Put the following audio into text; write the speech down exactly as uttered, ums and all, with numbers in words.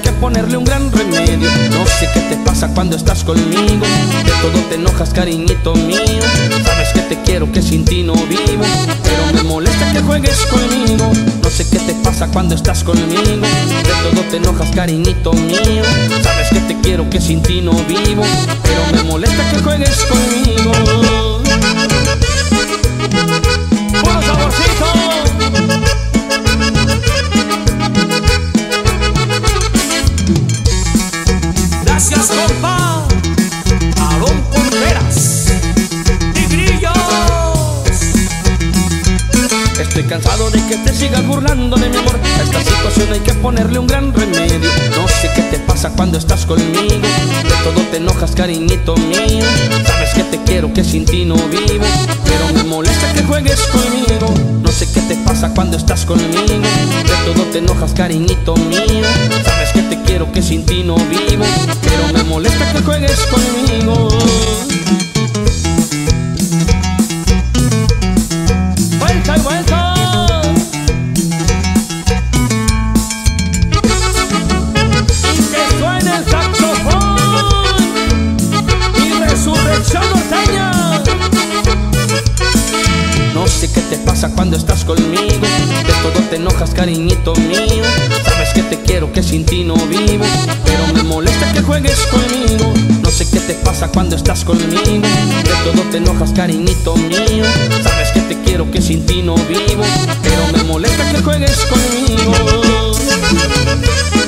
que ponerle un gran remedio. No sé qué te pasa cuando estás conmigo, de todo te enojas, cariñito mío. Sabes que te quiero, que sin ti no vivo, pero me molesta que juegues conmigo. No sé qué te pasa cuando estás conmigo, de todo te enojas, cariñito mío. Sabes que te quiero, que sin ti no vivo, pero me molesta que juegues conmigo. ¡Puro saborcito! Gracias, compa, Aarón Corderas y Grillos. Estoy cansado de que te sigas burlando de mi amor. A esta situación hay que ponerle un gran remedio. No sé qué te pasa cuando estás conmigo, de todo te enojas, cariñito mío. Sabes que te quiero, que sin ti no vivo, pero me molesta que juegues conmigo. No sé qué te pasa cuando estás conmigo, de todo te enojas, cariñito mío. Sabes que te quiero, que sin ti no vivo, pero me molesta que juegues conmigo. Vuelta y vuelta. Y que suene el saxofón y Resurrección Norteña. No sé qué te pasa cuando estás conmigo, de todo te enojas, cariñito mío. Sabes que te quiero, que sin ti no vivo, pero me molesta que juegues conmigo. No sé qué te pasa cuando estás conmigo, de todo te enojas, cariñito mío. Sabes que te quiero, que sin ti no vivo, pero me molesta que juegues conmigo.